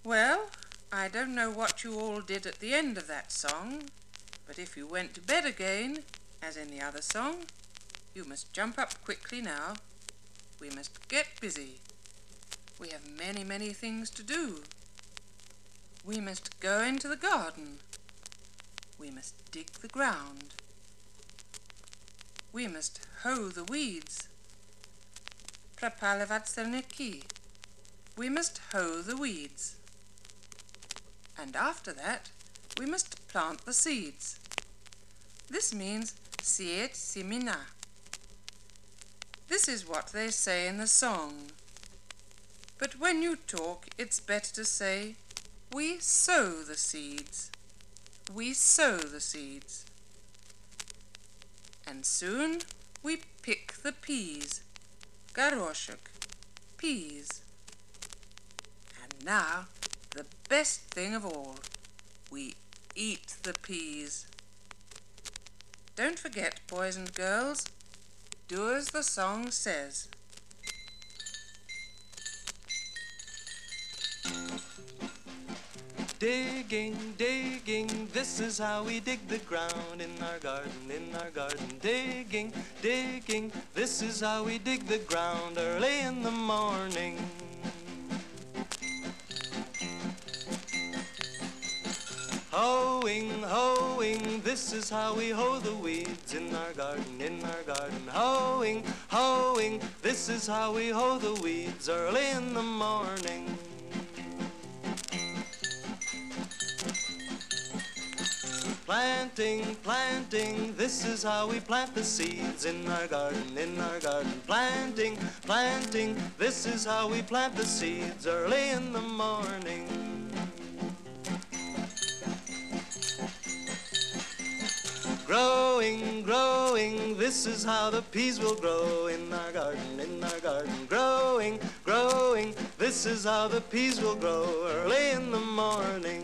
Well, I don't know what you all did at the end of that song, but if you went to bed again, as in the other song, you must jump up quickly now. We must get busy. We have many, many things to do. We must go into the garden. We must dig the ground. We must hoe the weeds. Prepalevat sterniki. We must hoe the weeds. And after that, we must plant the seeds. This means siet simina. This is what they say in the song. But when you talk, it's better to say, we sow the seeds. We sow the seeds. And soon we pick the peas. Garoshuk, peas. And now, the best thing of all, we eat the peas. Don't forget, boys and girls, do as the song says. Digging, digging, this is how we dig the ground in our garden, in our garden. Digging, digging, this is how we dig the ground early in the morning. Hoeing, hoeing, this is how we hoe the weeds in our garden, in our garden. Hoeing, hoeing, this is how we hoe the weeds early in the morning. Planting, planting, this is how we plant the seeds in our garden, in our garden. Planting, planting, this is how we plant the seeds early in the morning. Growing, growing, this is how the peas will grow in our garden, in our garden. Growing, growing, this is how the peas will grow early in the morning.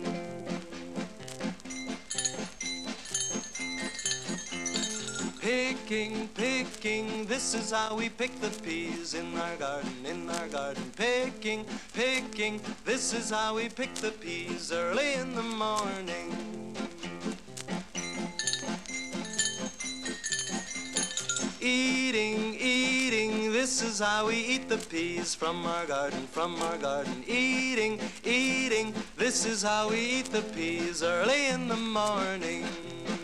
Picking, picking, this is how we pick the peas in our garden, in our garden. Picking, picking, this is how we pick the peas early in the morning. Eating, eating, this is how we eat the peas from our garden, from our garden. Eating, eating, this is how we eat the peas early in the morning.